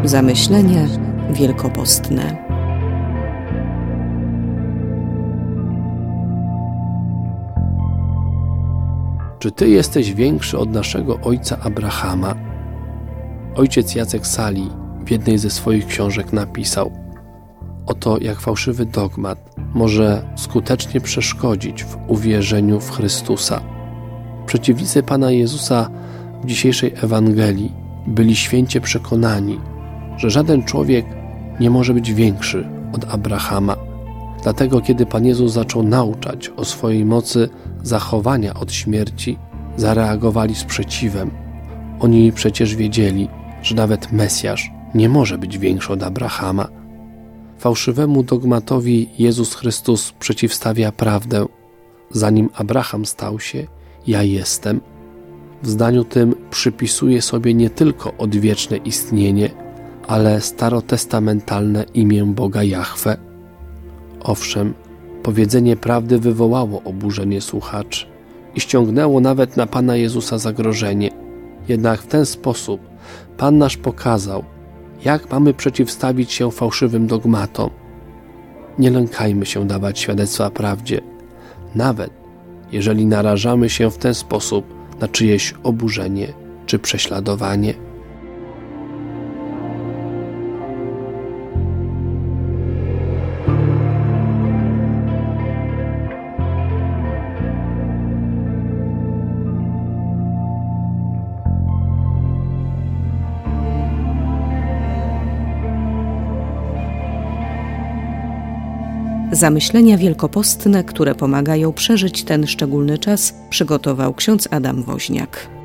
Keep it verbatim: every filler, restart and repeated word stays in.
Zamyślenia wielkopostne. Czy ty jesteś większy od naszego ojca Abrahama? Ojciec Jacek Sali w jednej ze swoich książek napisał: oto jak fałszywy dogmat może skutecznie przeszkodzić w uwierzeniu w Chrystusa. Przeciwnicy Pana Jezusa w dzisiejszej Ewangelii byli święcie przekonani, że żaden człowiek nie może być większy od Abrahama. Dlatego, kiedy Pan Jezus zaczął nauczać o swojej mocy zachowania od śmierci, zareagowali sprzeciwem. Oni przecież wiedzieli, że nawet Mesjasz nie może być większy od Abrahama. Fałszywemu dogmatowi Jezus Chrystus przeciwstawia prawdę. Zanim Abraham stał się, ja jestem. W zdaniu tym przypisuje sobie nie tylko odwieczne istnienie, ale starotestamentalne imię Boga Jahwe. Owszem, powiedzenie prawdy wywołało oburzenie słuchaczy i ściągnęło nawet na Pana Jezusa zagrożenie. Jednak w ten sposób Pan nasz pokazał, jak mamy przeciwstawić się fałszywym dogmatom. Nie lękajmy się dawać świadectwa prawdzie, nawet jeżeli narażamy się w ten sposób na czyjeś oburzenie czy prześladowanie. Zamyślenia wielkopostne, które pomagają przeżyć ten szczególny czas, przygotował ksiądz Adam Woźniak.